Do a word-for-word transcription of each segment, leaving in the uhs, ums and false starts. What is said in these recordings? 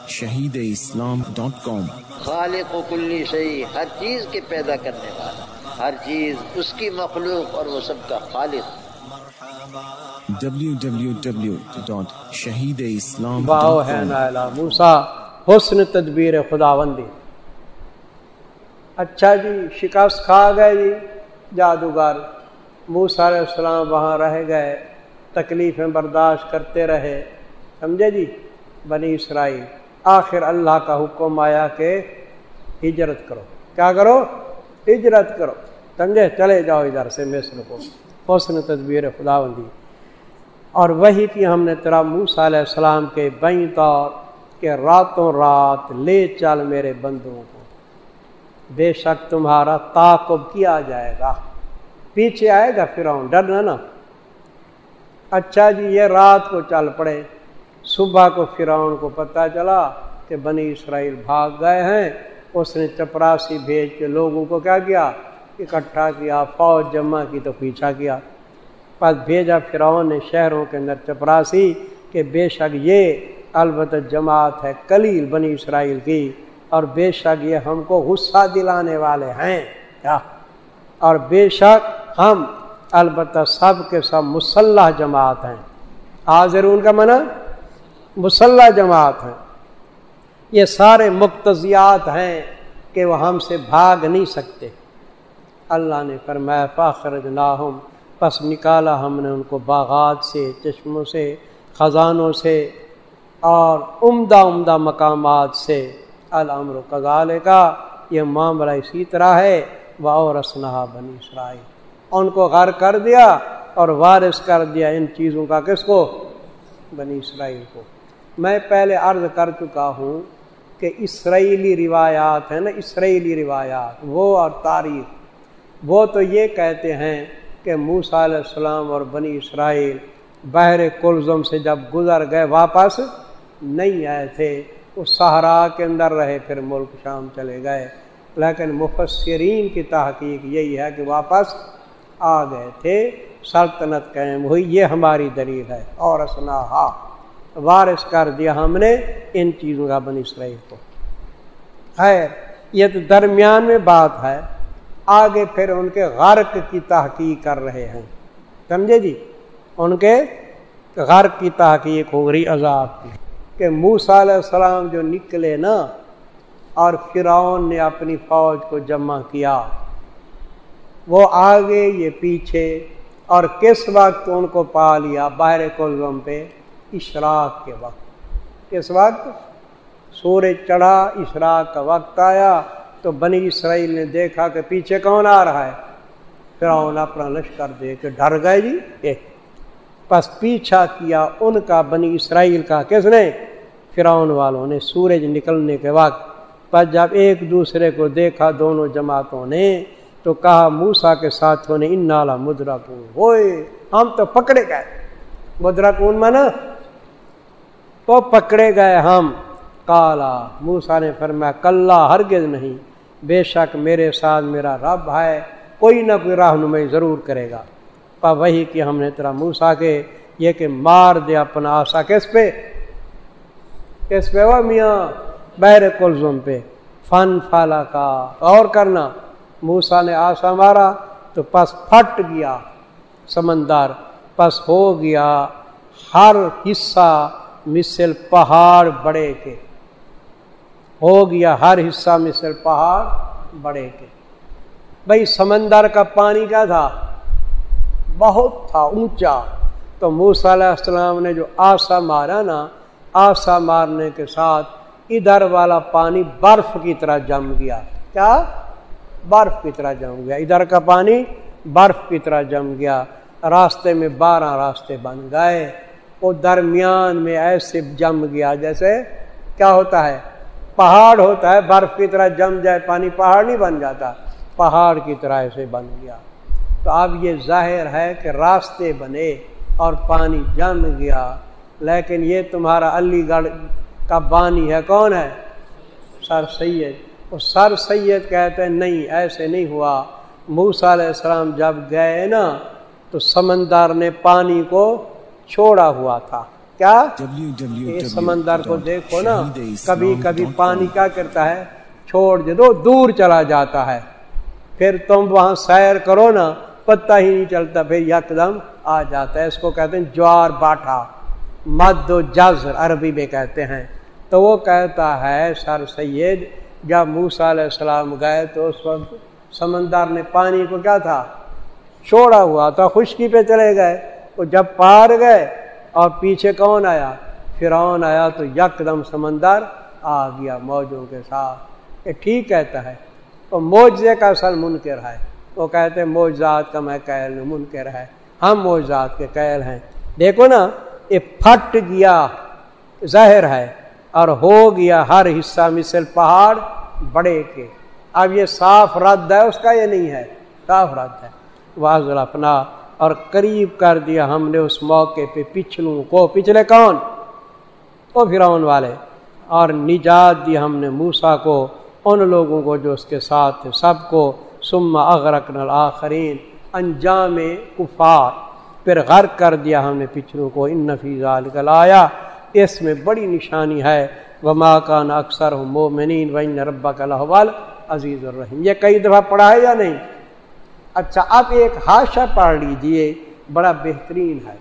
Shaheed Islam dot com. خالق و کلی شیء، ہر چیز کے پیدا کرنے والا، ہر چیز اس کی مخلوق اور وہ سب کا خالق۔ W W W dot Shaheed Islam واہ ڈاٹ ہے کام۔ نا موسیٰ حسن تدبیر خداوندی۔ اچھا جی، شکست کھا گئے جی جادوگر، موسیٰ علیہ السلام وہاں رہ گئے، تکلیفیں برداشت کرتے رہے، سمجھے جی بنی اسرائیل۔ آخر اللہ کا حکم آیا کہ ہجرت کرو، کیا کرو؟ ہجرت کرو، سمجھے، چلے جاؤ ادھر سے مصر کو۔ حسن تدبیر خداوندی۔ اور وہی کی ہم نے تیرا موسیٰ علیہ السلام کے بین طور کہ راتوں رات لے چل میرے بندوں کو، بے شک تمہارا تعاقب کیا جائے گا، پیچھے آئے گا فرعون، ڈرنا نا۔ اچھا جی، یہ رات کو چل پڑے، صبح کو فرعون کو پتہ چلا کہ بنی اسرائیل بھاگ گئے ہیں۔ اس نے چپراسی بھیج کے لوگوں کو کیا کیا؟ اکٹھا کیا، فوج جمع کی تو پیچھا کیا۔ پس بھیجا فرعون نے شہروں کے اندر چپراسی کہ بے شک یہ البتہ جماعت ہے قلیل بنی اسرائیل کی، اور بے شک یہ ہم کو غصہ دلانے والے ہیں کیا، اور بے شک ہم البتہ سب کے سب مسلح جماعت ہیں۔ حاضرون کا معنی مسلح جماعت ہیں، یہ سارے مقتضیات ہیں کہ وہ ہم سے بھاگ نہیں سکتے۔ اللہ نے فرمایا فاخرجناہم، پس نکالا ہم نے ان کو باغات سے، چشموں سے، خزانوں سے اور عمدہ عمدہ مقامات سے۔ الامر کذالک، یہ معاملہ اسی طرح ہے۔ وَأَوْرَثْنَاهَا بنی اسرائیل، ان کو غرق کر دیا اور وارث کر دیا ان چیزوں کا، کس کو؟ بنی اسرائیل کو۔ میں پہلے عرض کر چکا ہوں کہ اسرائیلی روایات ہیں نا، اسرائیلی روایات وہ اور تاریخ، وہ تو یہ کہتے ہیں کہ موسیٰ علیہ السلام اور بنی اسرائیل بحر کلزم سے جب گزر گئے واپس نہیں آئے تھے، اس صحرا کے اندر رہے، پھر ملک شام چلے گئے۔ لیکن مفسرین کی تحقیق یہی ہے کہ واپس آ گئے تھے، سلطنت قائم ہوئی، یہ ہماری دلیل ہے۔ اور اسناہا، وارث کر دیا ہم نے ان چیزوں کا بنی اسرائیل کو۔ خیر، یہ تو درمیان میں بات ہے، آگے پھر ان کے غرق کی تحقیق کر رہے ہیں، سمجھے جی، ان کے غرق کی تحقیق ہو رہی عذاب کی، کہ موسیٰ علیہ السلام جو نکلے نا اور فرعون نے اپنی فوج کو جمع کیا، وہ آگے یہ پیچھے، اور کس وقت ان کو پا لیا بحر کلزم پہ؟ اشراق کے وقت۔ کس وقت؟ سورج چڑھا، اشراق کا وقت آیا تو بنی اسرائیل نے دیکھا کہ پیچھے کون آ رہا ہے؟ فرعون اپنا لشکر دے کے ڈر گئے جی، ایک پس پیچھا کیا ان کا بنی اسرائیل کا، کس نے؟ فرعون والوں نے، سورج نکلنے کے وقت۔ پس جب ایک دوسرے کو دیکھا دونوں جماعتوں نے تو کہا موسیٰ کے ساتھوں نے انا لمدرکون، ہوئے ہم تو پکڑے گئے۔ مدرکون مانا تو پکڑے گئے ہم۔ قالا، موسیٰ نے فرمایا کلا، ہرگز نہیں، بے شک میرے ساتھ میرا رب ہے، کوئی نہ کوئی رہنمائی ضرور کرے گا۔ پا وہی کہ ہم نے تیرا موسیٰ کے یہ کہ مار دے اپنا آسا، کس پہ؟ کس پہ؟ وہ میاں بحر کلزم پہ۔ فن فالا کا، اور کرنا، موسیٰ نے آسا مارا تو پس پھٹ گیا سمندر، پس ہو گیا ہر حصہ مثل پہاڑ بڑے کے، ہو گیا ہر حصہ مثل پہاڑ بڑے کے۔ بھئی سمندر کا پانی کیا تھا؟ بہت تھا، اونچا۔ تو موسیٰ علیہ السلام نے جو آسا مارا نا، آسا مارنے کے ساتھ ادھر والا پانی برف کی طرح جم گیا۔ کیا؟ برف کی طرح جم گیا، ادھر کا پانی برف کی طرح جم گیا۔ راستے میں بارہ راستے بن گئے، وہ درمیان میں ایسے جم گیا جیسے کیا ہوتا ہے؟ پہاڑ ہوتا ہے، برف کی طرح جم جائے پانی، پہاڑ نہیں بن جاتا، پہاڑ کی طرح ایسے بن گیا۔ تو اب یہ ظاہر ہے کہ راستے بنے اور پانی جم گیا، لیکن یہ تمہارا علی گڑھ کا بانی ہے، کون ہے؟ سر سید۔ وہ سر سید کہتے ہیں نہیں، ایسے نہیں ہوا۔ موسیٰ علیہ السلام جب گئے نا تو سمندر نے پانی کو چھوڑا ہوا تھا، کیا www یہ سمندر کو دیکھو نا، کبھی کبھی پانی کیا کرتا ہے، چھوڑ دے دو دور چلا جاتا ہے، پھر تم وہاں سیر کرو نا پتہ ہی نہیں چلتا، پھر یکدم آ جاتا ہے۔ اس کو کہتے ہیں جوار باٹھا، مد و جزر عربی میں کہتے ہیں۔ تو وہ کہتا ہے سر سید جب موسیٰ علیہ السلام گئے تو اس وقت سمندر نے پانی کو کیا تھا، چھوڑا ہوا تھا، خشکی پہ چلے گئے۔ وہ جب پار گئے اور پیچھے کون آیا، فرعون آیا، تو یکدم سمندر آ گیا موجوں کے ساتھ۔ یہ ٹھیک کہتا ہے، وہ معجزے کا اصل منکر ہے، وہ کہتے ہیں معجزات کا میں قائل نہیں، منکر ہے، ہم معجزات کے قائل ہیں۔ دیکھو نا یہ پھٹ گیا ظاہر ہے، اور ہو گیا ہر حصہ مثل پہاڑ بڑے کے۔ اب یہ صاف رد ہے اس کا، یہ نہیں ہے، صاف رد ہے۔ واضح اپنا اور قریب کر دیا ہم نے اس موقع پہ پچھلوں کو، پچھلے کون، وہ فرعون والے، اور نجات دی ہم نے موسیٰ کو ان لوگوں کو جو اس کے ساتھ تھے سب کو۔ ثم اغرقنا الآخرین، انجام کفار، پھر غرق کر دیا ہم نے پچھلوں کو۔ ان فی ذلک لآیہ، اس میں بڑی نشانی ہے۔ وما کان اکثرهم مؤمنین وان ربک لہو العزیز الرحیم، یہ کئی دفعہ پڑھا ہے یا نہیں؟ اچھا اب ایک حاشیہ پڑھ لیجئے، بڑا بہترین ہے۔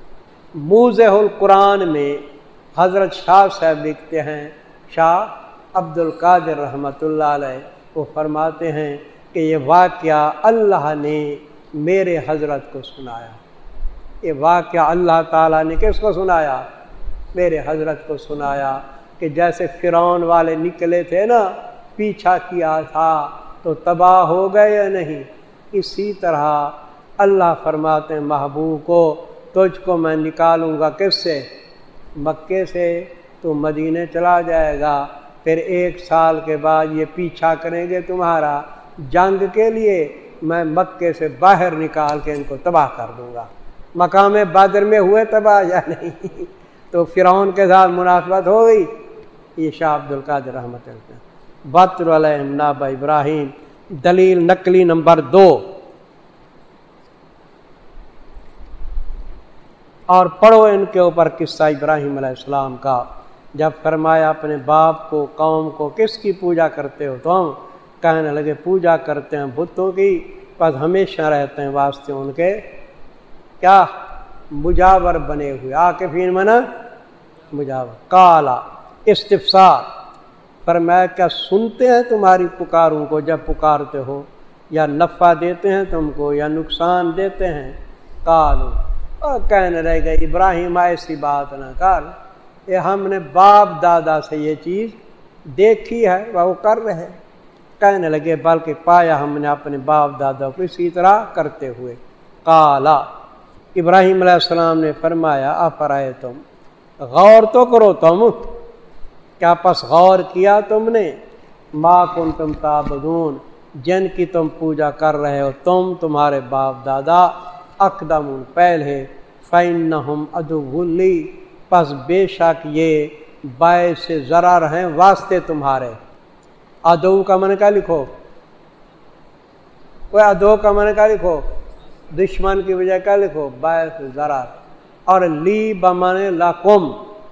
موضح القرآن میں حضرت شاہ صاحب لکھتے ہیں، شاہ عبد القادر رحمۃ اللہ علیہ، وہ فرماتے ہیں کہ یہ واقعہ اللہ نے میرے حضرت کو سنایا۔ یہ واقعہ اللہ تعالیٰ نے کس کو سنایا؟ میرے حضرت کو سنایا، کہ جیسے فرعون والے نکلے تھے نا، پیچھا کیا تھا تو تباہ ہو گئے یا نہیں، اسی طرح اللہ فرماتے ہیں محبوب کو تجھ کو میں نکالوں گا کس سے، مکے سے، تو مدینے چلا جائے گا، پھر ایک سال کے بعد یہ پیچھا کریں گے تمہارا جنگ کے لیے، میں مکے سے باہر نکال کے ان کو تباہ کر دوں گا۔ مقام بدر میں ہوئے تباہ یا نہیں؟ تو فرعون کے ساتھ مناسبت ہو گئی۔ یہ شاہ عبد القادر رحمۃ اللہ بطر علیہم نابا ابراہیم، دلیل نقلی نمبر دو۔ اور پڑھو ان کے اوپر قصہ ابراہیم علیہ السلام کا، جب فرمایا اپنے باپ کو قوم کو کس کی پوجا کرتے ہو تم؟ کہنے لگے پوجا کرتے ہیں بتوں کی، پس ہمیشہ رہتے ہیں واسطے ان کے کیا، مجاور بنے ہوئے، عاکفین منا مجاور۔ کالا استفسار، فرمایا کیا سنتے ہیں تمہاری پکاروں کو جب پکارتے ہو، یا نفع دیتے ہیں تم کو یا نقصان دیتے ہیں؟ کالو، اور کہنے رہ گئے ابراہیم ایسی بات نہ کر، یہ ہم نے باپ دادا سے یہ چیز دیکھی ہے وہ کر رہے۔ کہنے لگے بلکہ پایا ہم نے اپنے باپ دادا کو اسی طرح کرتے ہوئے۔ کالا، ابراہیم علیہ السلام نے فرمایا افرائے تم، غور تو کرو تم، کیا پس غور کیا تم نے، ما کنتم تعبدون، جن کی تم پوجا کر رہے ہو تم تمہارے باپ دادا، اقدمون پہلے، فإنہم عدو لی، پس بے شک یہ باعث ضرر ہیں واسطے تمہارے۔ عدو کا معنی کیا لکھو، کوئی عدو کا معنی کیا لکھو، دشمن کی وجہ کیا لکھو، باعث ضرر، اور لی بمعنی لکم،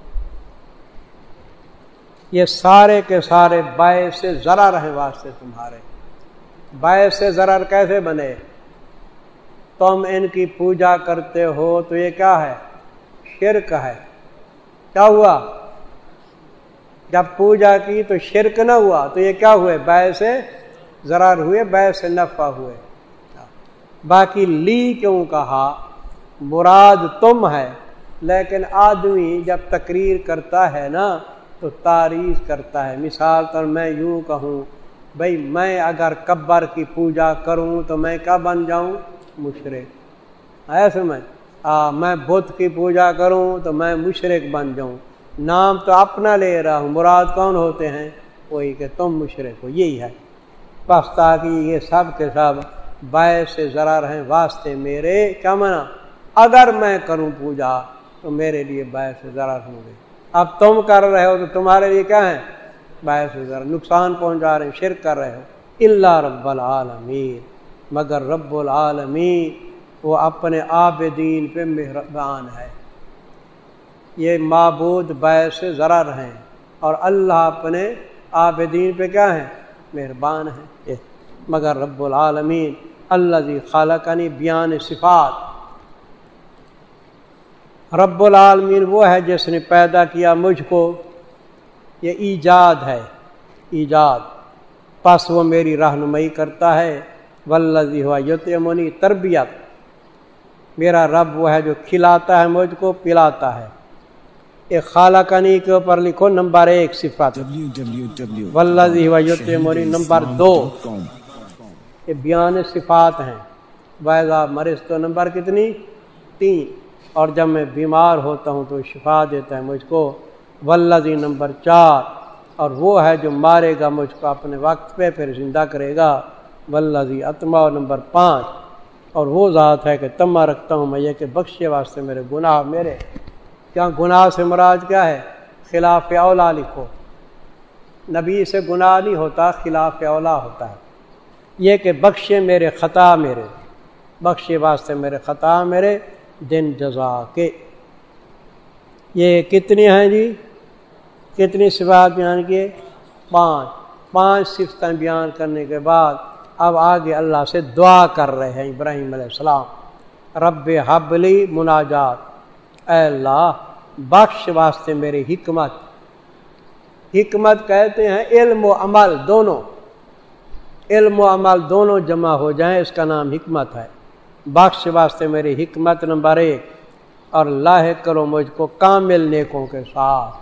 یہ سارے کے سارے باعث ضرر ہیں واسطے تمہارے۔ باعث ضرر کیسے بنے؟ تم ان کی پوجا کرتے ہو تو یہ کیا ہے، شرک ہے۔ کیا ہوا؟ جب پوجا کی تو شرک نہ ہوا تو یہ کیا ہوئے، باعث ضرر ہوئے، باعث نفع ہوئے۔ باقی لی کیوں کہا، مراد تم ہے، لیکن آدمی جب تقریر کرتا ہے نا تو تعریف کرتا ہے۔ مثال طور میں یوں کہوں بھئی میں اگر قبر کی پوجا کروں تو میں کیا بن جاؤں، مشرک، ایسے میں آ, میں بت کی پوجا کروں تو میں مشرک بن جاؤں۔ نام تو اپنا لے رہا ہوں، مراد کون ہوتے ہیں، وہی کہ تم مشرک ہو، یہی ہے۔ بس تاکہ یہ سب کے سب باعث ضرر ہیں واسطے میرے، کیا معنی، اگر میں کروں پوجا تو میرے لیے باعث ضرر ہوں گے۔ اب تم کر رہے ہو تو تمہارے لیے کیا ہے، باعث ضرر، نقصان پہنچا رہے ہیں، شرک کر رہے ہو۔ الا رب العالمین، مگر رب العالمین وہ اپنے عابدین پہ مہربان ہے۔ یہ معبود بے سے ضرر ہیں اور اللہ اپنے عابدین پہ کیا ہیں؟ مہربان ہیں. مگر رب العالمین الذی خلقنی بیان صفات، رب العالمین وہ ہے جس نے پیدا کیا مجھ کو، یہ ایجاد ہے، ایجاد، پس وہ میری رہنمائی کرتا ہے. والذی ہوا یطعمنی، تربیت، میرا رب وہ ہے جو کھلاتا ہے مجھ کو، پلاتا ہے. ایک خالقنی کے اوپر لکھو نمبر ایک صفت، والذی ہوا یطعمنی نمبر دو، یہ بیان صفات ہیں. وَإِذَا مَرِضْتُ نمبر کتنی؟ تین. اور جب میں بیمار ہوتا ہوں تو شفا دیتا ہے مجھ کو. والذی نمبر چار، اور وہ ہے جو مارے گا مجھ کو اپنے وقت پہ پھر زندہ کرے گا. والذی اطمع نمبر پانچ، اور وہ ذات ہے کہ تمہ رکھتا ہوں میں یہ کہ بخشے واسطے میرے گناہ میرے. کیا گناہ سے مراد کیا ہے؟ خلاف اولا لکھو. نبی سے گناہ نہیں ہوتا، خلاف اولا ہوتا ہے. یہ کہ بخشے میرے خطا میرے، بخشے واسطے میرے خطا میرے دن جزا کے. یہ کتنی ہیں جی؟ کتنی صفات بیان کیے؟ پانچ. پانچ صفتیں بیان کرنے کے بعد اب آگے اللہ سے دعا کر رہے ہیں ابراہیم علیہ السلام. رب حب لی مناجات، اے اللہ بخش واسطے میری حکمت. حکمت کہتے ہیں علم و عمل دونوں، علم و عمل دونوں جمع ہو جائیں اس کا نام حکمت ہے. بخش واسطے میری حکمت نمبر ایک، اور لاحق کرو مجھ کو کامل نیکوں کے ساتھ.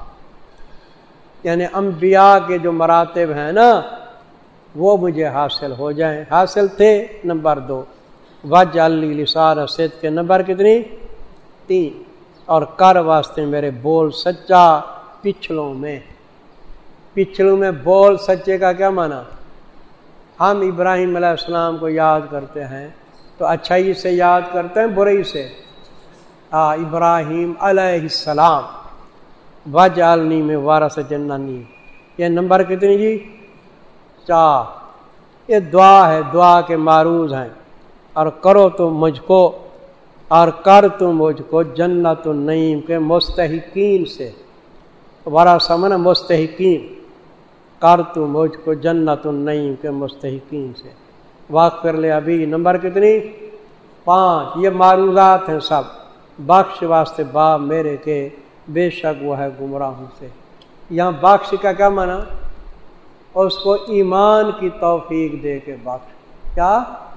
یعنی انبیاء کے جو مراتب ہیں نا وہ مجھے حاصل ہو جائیں. حاصل تھے نمبر دو. واجعل لی لسان صدق کے نمبر کتنی؟ تین. اور کر واسطے میرے بول سچا پچھلوں میں. پچھلوں میں بول سچے کا کیا معنی؟ ہم ابراہیم علیہ السلام کو یاد کرتے ہیں تو اچھائی سے یاد کرتے ہیں برائی سے؟ ہاں، ابراہیم علیہ السلام. واجعلنی میں وارث جنتی، یہ نمبر کتنی جی؟ چار. یہ دعا ہے، دعا کے معروض ہیں. اور کرو تم مجھ کو، اور کر تم مجھ کو جنت النعیم کے مستحقین سے. ورثہ من مستحقین، کر تو مجھ کو جنت النعیم کے مستحقین سے. واغفر لے ابھی نمبر کتنی؟ پانچ. یہ معروضات ہیں سب. بخش واسطے باپ میرے کے بے شک وہ ہے گمراہوں سے. یہاں بخش کا کیا معنی؟ اس کو ایمان کی توفیق دے کے بخش. کیا؟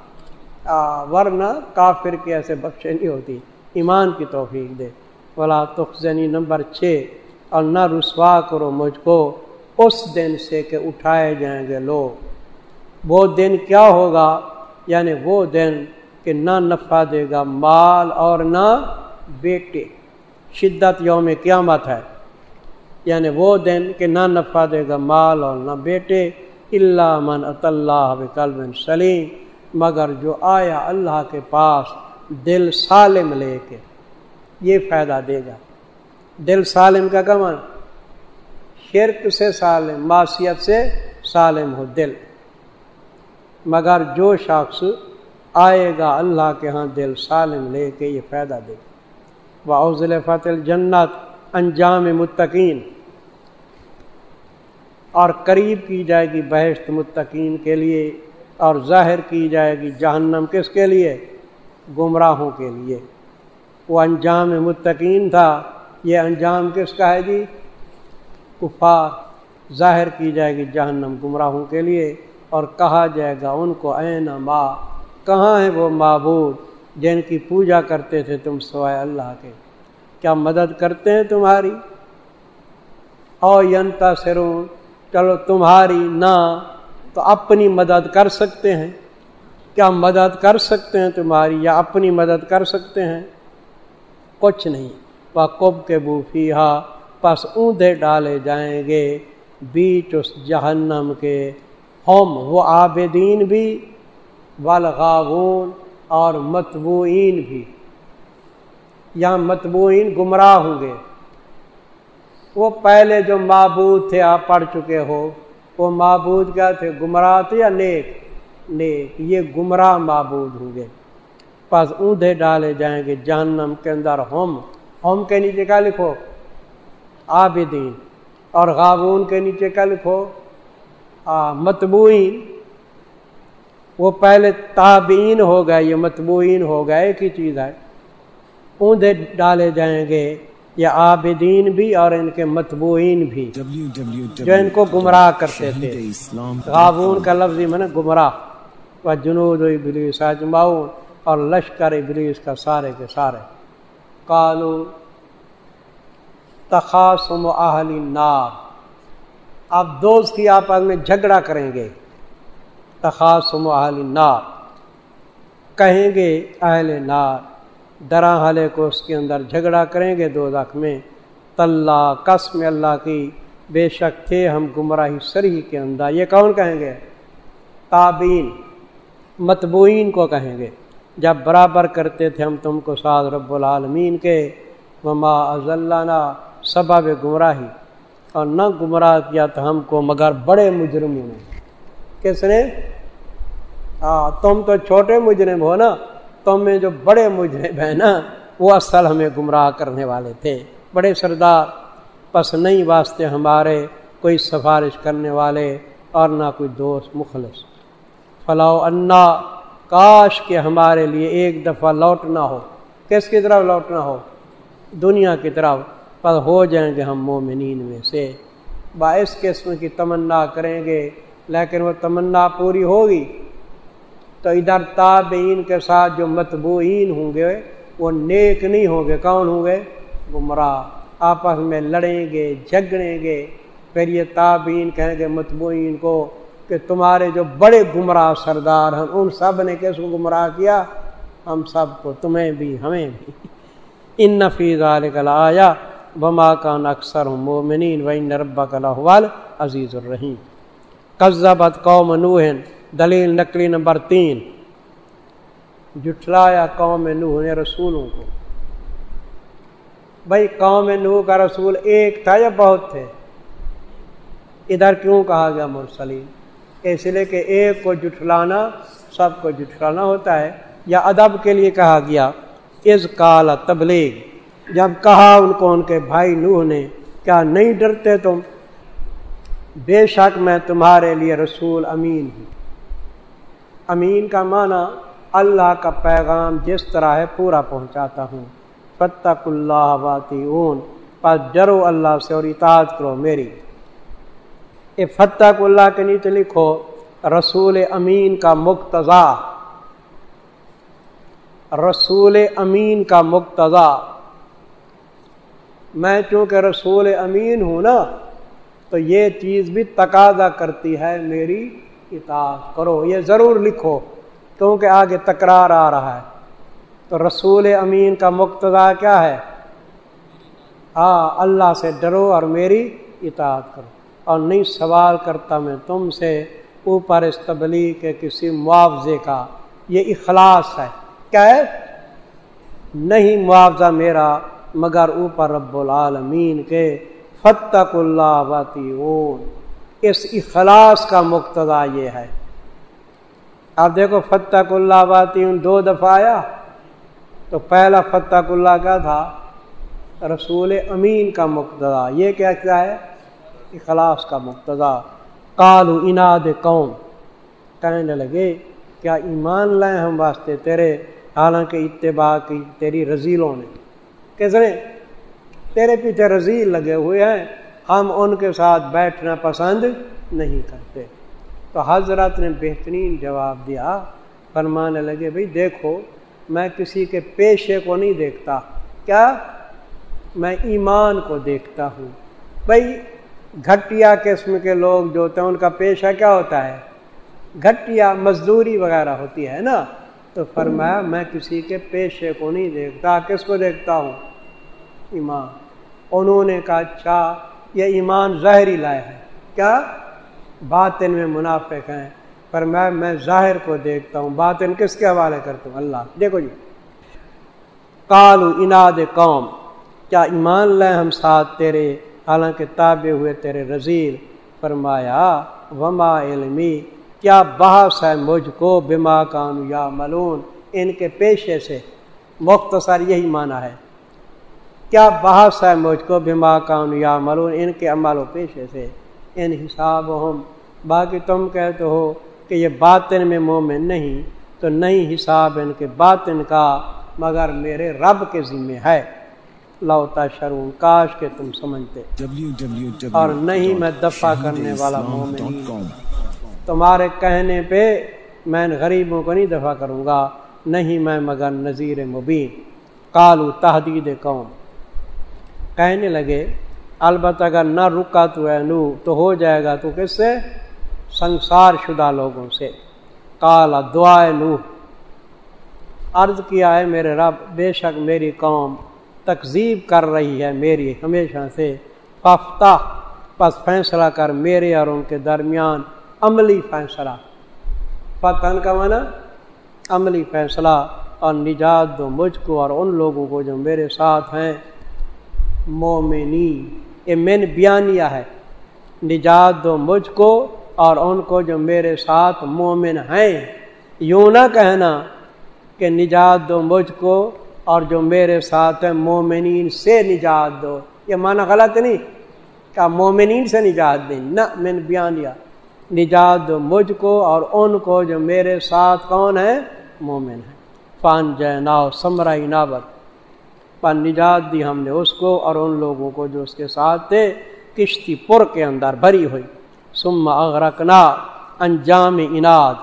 ورنہ کافر کی ایسے بخشے نہیں ہوتی. ایمان کی توفیق دے. ولا تخزنی نمبر چھ، اور نہ رسوا کرو مجھ کو اس دن سے کہ اٹھائے جائیں گے لوگ. وہ دن کیا ہوگا؟ یعنی وہ دن کہ نہ نفع دے گا مال اور نہ بیٹے. شدت یوم قیامت ہے، یعنی وہ دن کہ نہ نفع دے گا مال اور نہ بیٹے. الا من اتی اللہ بقلب سلیم، مگر جو آیا اللہ کے پاس دل سالم لے کے، یہ فائدہ دے گا. دل سالم کا کیا معنی؟ شرک سے سالم، معصیت سے سالم ہو دل. مگر جو شخص آئے گا اللہ کے ہاں دل سالم لے کے، یہ فائدہ دے گا. وَأُزْلِفَتِ الْجَنَّةُ، انجام متقین، اور قریب کی جائے گی بہشت متقین کے لیے، اور ظاہر کی جائے گی جہنم کس کے لیے؟ گمراہوں کے لیے. وہ انجام متقین تھا، یہ انجام کس کا ہے جی؟ کفار. ظاہر کی جائے گی جہنم گمراہوں کے لیے، اور کہا جائے گا ان کو این ما، کہاں ہیں وہ معبود جن کی پوجا کرتے تھے تم سوائے اللہ کے؟ کیا مدد کرتے ہیں تمہاری؟ او ینتصرون، چلو تمہاری نہ تو اپنی مدد کر سکتے ہیں. کیا مدد کر سکتے ہیں تمہاری یا اپنی مدد کر سکتے ہیں؟ کچھ نہیں. وَقُبْكِبُوا فِيهَا، پس اوندھے ڈالے جائیں گے بیچ اس جہنم کے، ہم وہ عابدین بھی، والغاوون اور متبوعین بھی. یہاں متبوعین گمراہ ہوں گے. وہ پہلے جو معبود تھے آپ پڑھ چکے ہو، وہ معبود کیا تھے؟ گمراہ تھے یا نیک؟ نیک. یہ گمراہ معبود ہوں گے. پس اوندھے ڈالے جائیں گے جہنم کے اندر، ہم ہم کے نیچے کیا لکھو؟ عابدین، اور غاوون کے نیچے کیا لکھو؟ متبوعین۔ وہ پہلے تابعین ہو گئے، یہ متبوعین ہو گئے، ایک ہی چیز ہے۔ اوندے ڈالے جائیں گے، یا عابدین بھی اور ان کے متبوعین بھی، جو ان کو گمراہ کرتے تھے۔ غاوون کا لفظی معنی گمراہ، وجنود ابلیس اجمعون، اور لشکر ابلیس کا سارے کے سارے۔ قالو تخاصم اہل النار، اب دوست کی آپس میں جھگڑا کریں گے۔ تخاصم اہل النار، کہیں گے اہل نار، درا حالے کو اس کے اندر جھگڑا کریں گے دوزخ میں۔ تاللہ، قسم اللہ کی، بے شک تھے ہم گمراہی سری کے اندر۔ یہ کون کہیں گے؟ تابعین، متبوعین کو کہیں گے، جب برابر کرتے تھے ہم تم کو ساتھ رب العالمین کے۔ وما اضلنا، سبب گمراہی، اور نہ گمراہ کیا تھا ہم کو مگر بڑے مجرموں نے۔ کس نے؟ ہاں، تم تو چھوٹے مجرم ہو نا، تم میں جو بڑے مجرم ہیں نا، وہ اصل ہمیں گمراہ کرنے والے تھے، بڑے سردار۔ پس نہیں واسطے ہمارے کوئی سفارش کرنے والے اور نہ کوئی دوست مخلص۔ فلاؤ انا، کاش کہ ہمارے لیے ایک دفعہ لوٹنا ہو۔ کس کی طرف لوٹنا ہو؟ دنیا کی طرف۔ پس ہو جائیں گے ہم مومنین میں سے۔ باعث قسم کی تمنا کریں گے، لیکن وہ تمنا پوری ہوگی تو ادھر تابعین کے ساتھ جو متبوعین ہوں گے وہ نیک نہیں ہوں گے۔ کون ہوں گے؟ گمراہ۔ آپس میں لڑیں گے، جھگڑیں گے۔ پھر یہ تابعین کہیں گے متبوعین کو کہ تمہارے جو بڑے گمراہ سردار ہیں ان سب نے کس کو گمراہ کیا؟ ہم سب کو، تمہیں بھی ہمیں بھی۔ ان فی ذلک لآیہ وما کان اکثرهم مؤمنین وان ربک لہو العزیز الرحیم۔ کذبت قوم نوح، دلیل نقلی نمبر تین، جھٹلایا قوم نوح نے رسولوں کو۔ بھائی قوم نوح کا رسول ایک تھا یا بہت تھے؟ ادھر کیوں کہا گیا مرسلین؟ اس لیے کہ ایک کو جھٹلانا سب کو جھٹلانا ہوتا ہے، یا ادب کے لیے کہا گیا۔ اذ قال، تبلیغ، جب کہا ان کو ان کے بھائی نوح نے، کیا نہیں ڈرتے تم؟ بے شک میں تمہارے لیے رسول امین ہوں۔ امین کا معنی اللہ کا پیغام جس طرح ہے پورا پہنچاتا ہوں۔ فاتقوا اللہ واطیعون، پس ڈرو اللہ سے اور اطاعت کرو میری۔ اے فاتقوا اللہ کے نیچے لکھو رسول امین کا مقتضا، رسول امین کا مقتضا۔ میں چونکہ رسول امین ہوں نا، تو یہ چیز بھی تقاضا کرتی ہے میری اطاعت کرو۔ یہ ضرور لکھو کیونکہ آگے تکرار آ رہا ہے۔ تو رسول امین کا مقتضا کیا ہے؟ ہاں، اللہ سے ڈرو اور میری اطاعت کرو۔ اور نہیں سوال کرتا میں تم سے اوپر اس تبلیغ کے کسی معاوضے کا، یہ اخلاص ہے۔ کیا ہے؟ نہیں معاوضہ میرا مگر اوپر رب العالمین کے۔ فاتقوا اللہ واطیعون، اس اخلاص کا مقتضا یہ ہے۔ آپ دیکھو فاتقوا اللہ واطیعون دو دفعہ آیا، تو پہلا فاتقوا اللہ کا تھا رسول امین کا مقتضا، یہ کیا کیا ہے؟ اخلاص کا مقتضا۔ قالوا اناد قوم، کہنے لگے کیا ایمان لائے ہم واسطے تیرے، حالانکہ اتباع کی تیری رذیلوں نے۔ کس نے؟ تیرے پیچھے رذیل لگے ہوئے ہیں، ہم ان کے ساتھ بیٹھنا پسند نہیں کرتے۔ تو حضرت نے بہترین جواب دیا، فرمانے لگے بھئی دیکھو میں کسی کے پیشے کو نہیں دیکھتا، کیا؟ میں ایمان کو دیکھتا ہوں۔ بھئی گھٹیا قسم کے لوگ جو ہوتے ہیں ان کا پیشہ کیا ہوتا ہے؟ گھٹیا مزدوری وغیرہ ہوتی ہے نا۔ تو فرمایا میں کسی کے پیشے کو نہیں دیکھتا، کس کو دیکھتا ہوں؟ ایمان۔ انہوں نے کہا اچھا یہ ایمان ظاہری لائے ہے، کیا؟ باطن میں منافق ہیں۔ فرمایا میں ظاہر کو دیکھتا ہوں، باطن کس کے حوالے کرتا ہوں؟ اللہ۔ دیکھو جی، قالوا اناد قوم، کیا ایمان لائے ہم ساتھ تیرے حالانکہ تابع ہوئے تیرے رذیل۔ فرمایا وما علمی، کیا بحث ہے مجھ کو بما کانوا یعملون، ان کے پیشے سے۔ مختصر یہی معنی ہے کیا بحث ہے مجھ کو بما کانوا یعملون، ان کے عمل و پیشے سے، ان حسابہم، باقی تم کہتے ہو کہ یہ باطن میں مومن نہیں، تو نہیں حساب ان کے باطن کا مگر میرے رب کے ذمہ ہے، لو تشعرون، کاش کہ تم سمجھتے، اور نہیں میں دفع کرنے والا مومن، تمہارے کہنے پہ میں ان غریبوں کو نہیں دفع کروں گا، نہیں میں مگر نذیر مبین۔ قالوا، تحدید قوم، کہنے لگے البتہ اگر نہ رکا تو اے نوح تو ہو جائے گا تو کس سے؟ سنسار شدہ لوگوں سے۔ قال، دعائے نوح، عرض کیا ہے میرے رب بے شک میری قوم تکذیب کر رہی ہے میری ہمیشہ سے، فافتح، پس فیصلہ کر میرے اور ان کے درمیان عملی فیصلہ، فتن کا معنی عملی فیصلہ، اور نجات دو مجھ کو اور ان لوگوں کو جو میرے ساتھ ہیں مومنین، یہ من بیانیہ ہے، نجات دو مجھ کو اور ان کو جو میرے ساتھ مومن ہیں، یوں نہ کہنا کہ نجات دو مجھ کو اور جو میرے ساتھ ہیں مومنین سے نجات دو، یہ معنی غلط نہیں کہ مومنین سے نجات دیں، نہ، من بیانیہ، نجات دو مجھ کو اور ان کو جو میرے ساتھ کون ہیں؟ مومن ہیں۔ فان جیناؤ سمرائی نابت، پر نجات دی ہم نے اس کو اور ان لوگوں کو جو اس کے ساتھ تھے، کشتی پر کے اندر بھری ہوئی، ثم اغرقنا، انجام اناد،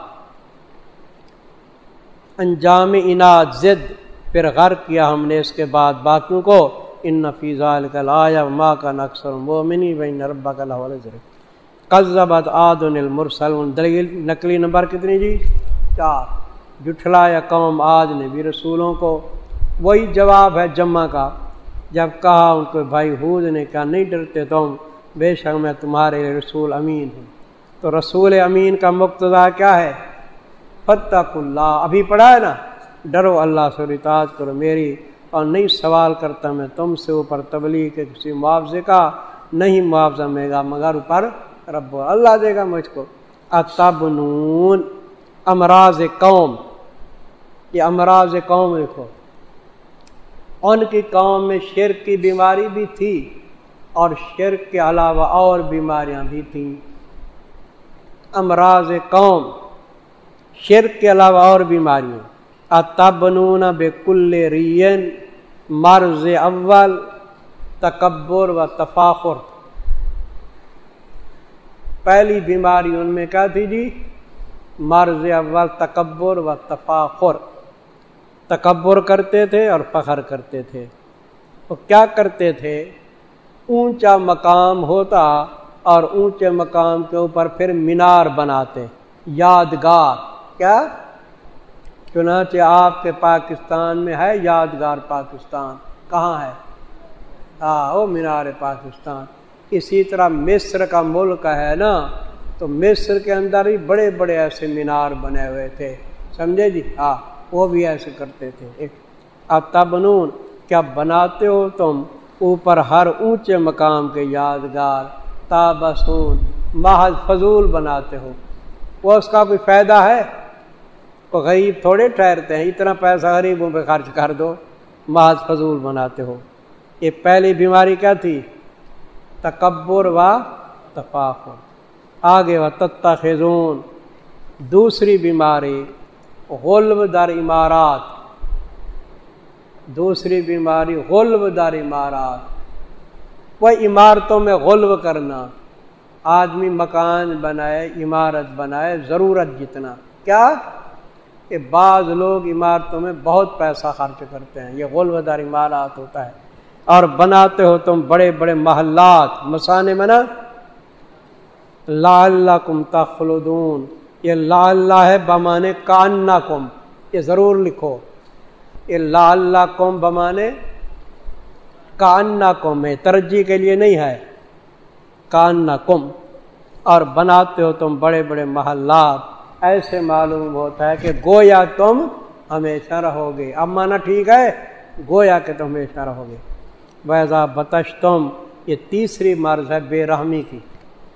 انجام اناد ضد، پھر غرق کیا ہم نے اس کے بعد باقیوں کو، ان فی ذلک لآیہ وما کان اکثر المؤمنین وان ربک لہو العزیز۔ کذبت عاد المرسلون، دلیل نقلی نمبر کتنی جی؟ چار، جھٹلایا قوم عاد نے بھی رسولوں کو، وہی جواب ہے جمع کا، جب کہا ان کو بھائی ہود نے کہا نہیں ڈرتے تم، بے شک میں تمہارے رسول امین ہوں۔ تو رسول امین کا مقتضا کیا ہے؟ فاتقوا اللہ، ابھی پڑھا ہے نا، ڈرو اللہ سے اور اطاعت کرو میری، اور نہیں سوال کرتا میں تم سے اوپر تبلیغ کے کسی معاوضے کا، نہیں معاوضہ ملے گا مگر اوپر رب اللہ دے گا مجھ کو۔ اتبنون، امراض قوم، یہ امراض قوم دیکھو، ان کی قوم میں شرک کی بیماری بھی تھی اور شرک کے علاوہ اور بیماریاں بھی تھیں۔ امراض قوم، شرک کے علاوہ اور بیماریاں، اتبنون بکل رین، مرض اول تکبر و تفاخر، پہلی بیماری ان میں کیا تھی جی؟ مرض اول تکبر و تفاخر، تکبر کرتے تھے اور فخر کرتے تھے۔ وہ کیا کرتے تھے؟ اونچا مقام ہوتا اور اونچے مقام کے اوپر پھر مینار بناتے، یادگار، کیا؟ چنانچہ آپ کے پاکستان میں ہے یادگار پاکستان، کہاں ہے؟ ہاں، وہ مینار پاکستان۔ اسی طرح مصر کا ملک ہے نا، تو مصر کے اندر ہی بڑے بڑے ایسے مینار بنے ہوئے تھے، سمجھے جی؟ ہاں، وہ بھی ایسے کرتے تھے۔ ایک اتبنون، کیا بناتے ہو تم اوپر ہر اونچے مقام کے یادگار، تابسون، محض فضول بناتے ہو، وہ اس کا کوئی فائدہ ہے؟ وہ غریب تھوڑے ٹھہرتے ہیں، اتنا پیسہ غریبوں پہ خرچ کر دو، محض فضول بناتے ہو۔ یہ پہلی بیماری کیا تھی؟ تکبر و تفاخر۔ آگے و تتخذون، دوسری بیماری غلو در عمارات، دوسری بیماری غلو در عمارات، وہ عمارتوں میں غلو کرنا، آدمی مکان بنائے، عمارت بنائے ضرورت جتنا، کیا کہ بعض لوگ عمارتوں میں بہت پیسہ خرچ کرتے ہیں، یہ غلو در عمارات ہوتا ہے۔ اور بناتے ہو تم بڑے بڑے محلات، مسانے میں نا، لعلکم تخلدون، یہ لعلہ ہے بمانے کانکم، یہ ضرور لکھو، یہ لعلکم بمانے کانکم ہے، ترجیح کے لیے نہیں ہے، کانکم۔ اور بناتے ہو تم بڑے بڑے محلات، ایسے معلوم ہوتا ہے کہ گویا تم ہمیشہ رہو گے۔ اب مانا ٹھیک ہے، گویا کہ تم ہمیشہ رہو گے۔ وَإِذَا بَطَشْتُمْ، یہ تیسری مرض ہے بے رحمی کی۔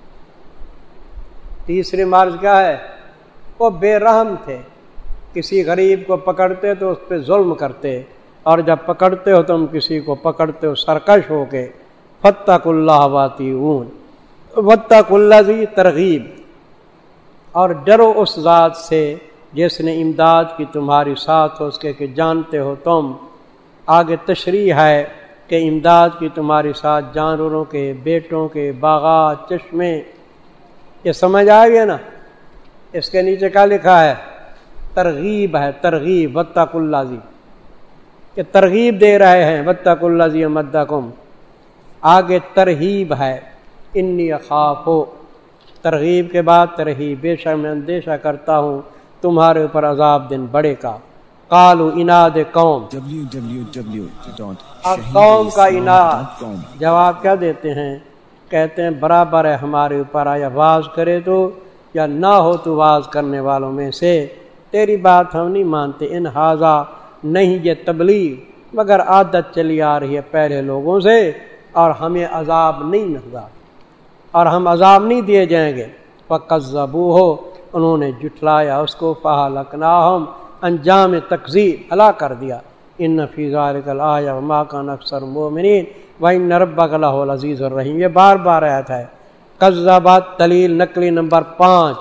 تیسری مرض کیا ہے؟ وہ بے رحم تھے، کسی غریب کو پکڑتے تو اس پہ ظلم کرتے، اور جب پکڑتے ہو تم کسی کو پکڑتے ہو سرکش ہو کے، فاتقوا اللہ واطیعون، واتقوا الذی ترغیب، اور ڈرو اس ذات سے جس نے امداد کی تمہاری ساتھ ہو اس کے کہ جانتے ہو تم۔ آگے تشریح ہے کہ امداد کی تمہاری ساتھ جانوروں کے، بیٹوں کے، باغات، چشمے، یہ سمجھ آ گیا نا؟ اس کے نیچے کیا لکھا ہے؟ ترغیب ہے، ترغیب، واتقوا الذی، کہ ترغیب دے رہے ہیں، واتقوا الذی امدکم۔ آگے ترہیب ہے، انی اخاف، ترغیب کے بعد ترہیب، بے شک میں اندیشہ کرتا ہوں تمہارے اوپر عذاب دن بڑے کا۔ قالوا اناد قوم، ڈبلیو ڈبلیو ڈبلیو ڈاٹ اب قوم کا اناد جواب کیا دیتے ہیں؟ کہتے ہیں برابر ہے ہمارے اوپر، آیا واز کرے تو یا نہ ہو تو واز کرنے والوں میں سے، تیری بات ہم نہیں مانتے، ان ہاذا، نہیں یہ تبلیغ مگر عادت چلی آ رہی ہے پہلے لوگوں سے، اور ہمیں عذاب نہیں ملتا اور ہم عذاب نہیں دیے جائیں گے۔ فَكَذَّبُوهُ، انہوں نے جھٹلایا اس کو، فَأَهْلَكْنَاهُمْ، انجام تکذیب ہلاک کر دیا۔ ان فی ذلک الآیہ وما کان اکثر المؤمنین وان ربک لہو العزیز الرحیم، یہ بار بار آیت ہے۔ کذبت، دلیل نقلی نمبر پانچ،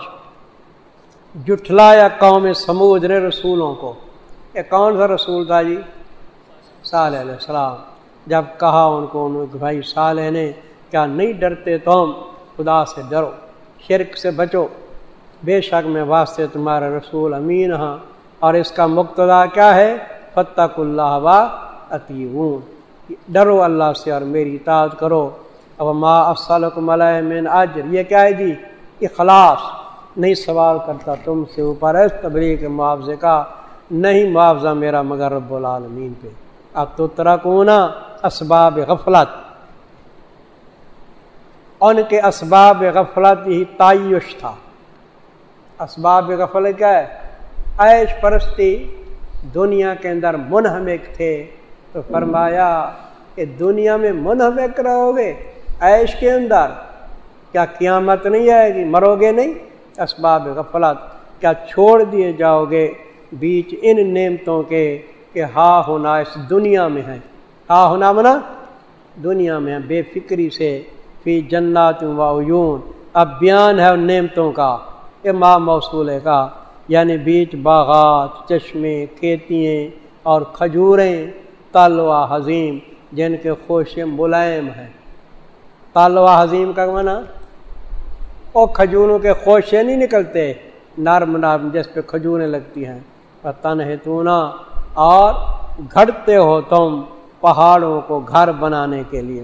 جھٹلایا قوم سمود نے رسولوں کو۔ یہ کون سا رسول تھا جی؟ صالح علیہ السلام۔ جب کہا ان کو انہوں کہ بھائی صالح نے، کیا نہیں ڈرتے تم؟ خدا سے ڈرو، شرک سے بچو، بے شک میں واسطے تمہارا رسول امین ہاں، اور اس کا مقتضا کیا ہے؟ فاتقوا اللہ واطیعون، ڈرو اللہ سے اور میری اطاعت کرو۔ اب ما اسألکم علیہ من اجر، یہ کیا ہے جی؟ اخلاص، نہیں سوال کرتا تم سے اوپر اس تبلیغ کے معاوضے کا، نہیں معاوضہ میرا مگر رب العالمین پہ۔ اب تو ترکون اسباب غفلت، ان کے اسباب غفلت ہی تعیش تھا۔ اسباب غفلت کیا ہے؟ عیش پرستی، دنیا کے اندر منہمک تھے، تو فرمایا کہ دنیا میں منہمک رہو گے عیش کے اندر، کیا قیامت نہیں آئے گی؟ مرو گے نہیں؟ اسباب غفلت، کیا چھوڑ دیے جاؤ گے بیچ ان نعمتوں کے کہ ہاں ہونا اس دنیا میں ہے، ہاں ہونا منا دنیا میں ہے، بے فکری سے، فی جنات و عیون، اب بیان ہے ان نعمتوں کا، یہ ما موصول کا، یعنی بیچ باغات، چشمے، کھیتیاں اور کھجوریں، تلوہ حظیم، جن کے خوشے ملائم ہیں۔ تلوہ حظیم کا معنی، وہ کھجوروں کے خوشے نہیں نکلتے نرم نرم جس پہ کھجوریں لگتی ہیں۔ وَتَنْحِتُونَ، اور گھڑتے ہو تم پہاڑوں کو گھر بنانے کے لیے،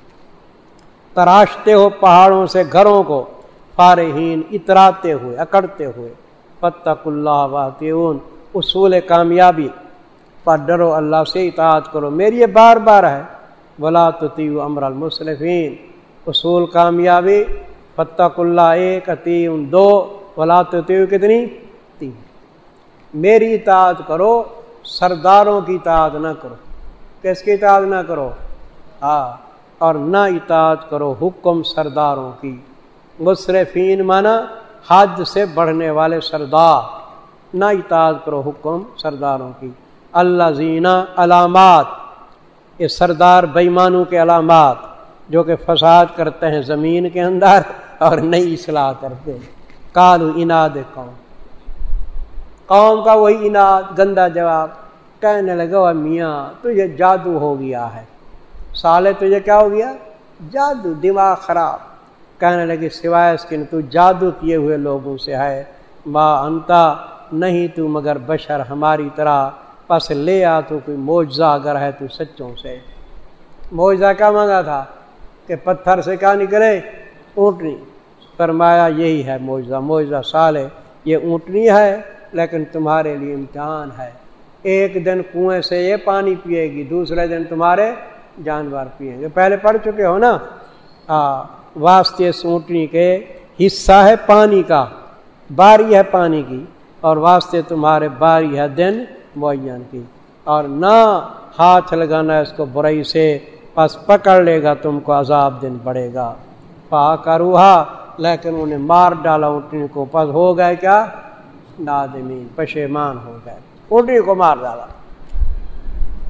تراشتے ہو پہاڑوں سے گھروں کو، فارحین، اتراتے ہوئے، اکڑتے ہوئے۔ فاتقوا اللہ واطیعون، اصول کامیابی پر ڈرو اللہ سے اطاعت کرو، میری یہ بار بار ہے۔ ولا تطیعوا امر المسرفین، اصول کامیابی فاتقوا اللہ ایک، اطیعوا دو، ولا تطیعوا کتنی؟ تین۔ میری اطاعت کرو، سرداروں کی اطاعت نہ کرو۔ کس کی اطاعت نہ کرو؟ ہاں، اور نہ اطاعت کرو حکم سرداروں کی۔ مسرفین مانا حد سے بڑھنے والے سردار، نہ اطاعت کرو حکم سرداروں کی۔ الذین، علامات، یہ سردار بےایمانوں کے علامات جو کہ فساد کرتے ہیں زمین کے اندر اور نئی اصلاح کرتے۔ قالوا اناد قوم، قوم کا وہی اناد، گندا جواب۔ کہنے لگا میاں تجھے جادو ہو گیا ہے، صالح تجھے کیا ہو گیا؟ جادو، دماغ خراب۔ کہنے لگے سوائے اس کے تو جادو کیے ہوئے لوگوں سے ہے، ما انتا، نہیں تو مگر بشر ہماری طرح، پس لے آ تو کوئی معجزہ اگر ہے تو سچوں سے۔ معجزہ کیا مانگا تھا؟ کہ پتھر سے کیا نکلے؟ اونٹنی۔ فرمایا یہی ہے معجزہ، معجزہ صالح، یہ اونٹنی ہے لیکن تمہارے لیے امتحان ہے۔ ایک دن کنویں سے یہ پانی پیے گی، دوسرے دن تمہارے جانور پیئیں گے، پہلے پڑھ چکے ہو نا۔ ہاں، واسطے اونٹنی کے حصہ ہے پانی کا، باری ہے پانی کی، اور واسطے تمہارے باری ہے دن معین کی، اور نہ ہاتھ لگانا اس کو برائی سے، پس پکڑ لے گا تم کو عذاب دن بڑھے گا۔ فَعَقَرُوهَا، لیکن انہیں مار ڈالا اونٹنی کو، پس ہو گئے کیا؟ نادمین، پشیمان ہو گئے، اونٹنی کو مار ڈالا۔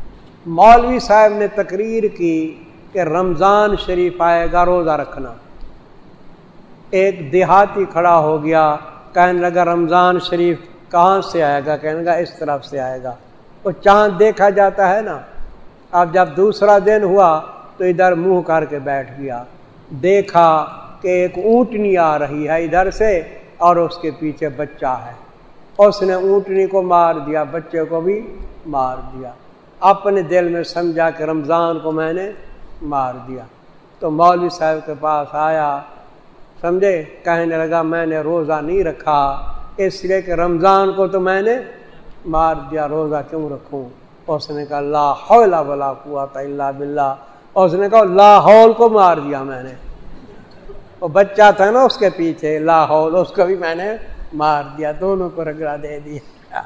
मौलवी साहब ने तकरीर की कि रमज़ान शरीफ आएगा, रोज़ा रखना। एक देहाती खड़ा हो गया, कहने लगा रमज़ान शरीफ कहाँ से आएगा? कहने लगा इस तरफ से आएगा। वो चाँद देखा जाता है ना। अब जब दूसरा दिन हुआ तो इधर मुंह करके बैठ गया, देखा कि एक ऊँटनी आ रही है इधर से और उसके पीछे बच्चा है। उसने ऊँटनी को मार दिया, बच्चे को भी मार दिया। अपने दिल में समझा कि रमज़ान को मैंने मार दिया। तो मौलवी साहब के पास आया, समझे, कहने लगा मैंने रोज़ा नहीं रखा इसलिए कि रमज़ान को तो मैंने मार दिया, रोज़ा क्यों रखूं? उसने कहा ला हौला वला कुव्वता इल्ला बिल्लाह। उसने कहा ला हौल को मार दिया मैंने। वो बच्चा था ना उसके पीछे, ला हौल, उसको भी मैंने मार दिया, दोनों को रगड़ा दे दिया।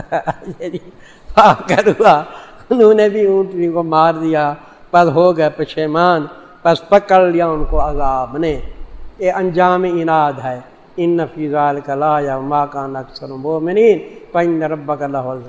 करुआ उन्होंने भी ऊँटनी को मार दिया, बस हो गए पशेमान, बस पकड़ लिया उनको अज़ाब ने। ये अंजाम इनाद है। इन फी ज़ालिका लाया मा कान अक्सरुहुम मुमिनीन फइन्न रब्बका लहुल।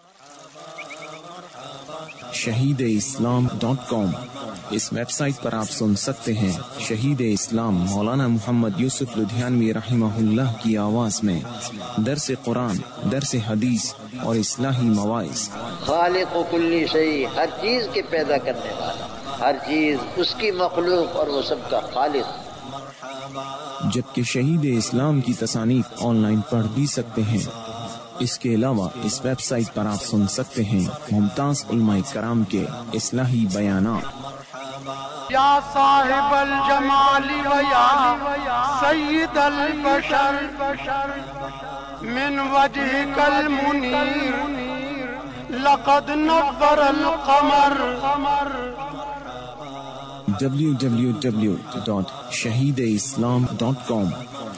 शहीद इस्लाम डॉट कॉम, इस वेबसाइट पर आप सुन सकते हैं शहीद इस्लाम मौलाना मोहम्मद यूसुफ लुधियानवी रहमहुल्लाह की आवाज़ में दर्स कुरान, दर्स हदीस और इस्लाही मवाइज़। खालिक़ कुल्ली शै, हर चीज़ के पैदा करने वाला, हर चीज़ उसकी मखलूक और वो सबका खालिक़। जबकि शहीद इस्लाम की तसानीफ ऑनलाइन पढ़ भी सकते हैं। इसके अलावा इस वेबसाइट पर आप सुन सकते हैं मुमताज उलमाए कराम के इस्लाही बयानात। या साहिबल जमाली व या सय्यदल बशर मिन वजहिकल मुनीर लक़द नव्वरल क़मर। W W W dot Shaheed Islam dot com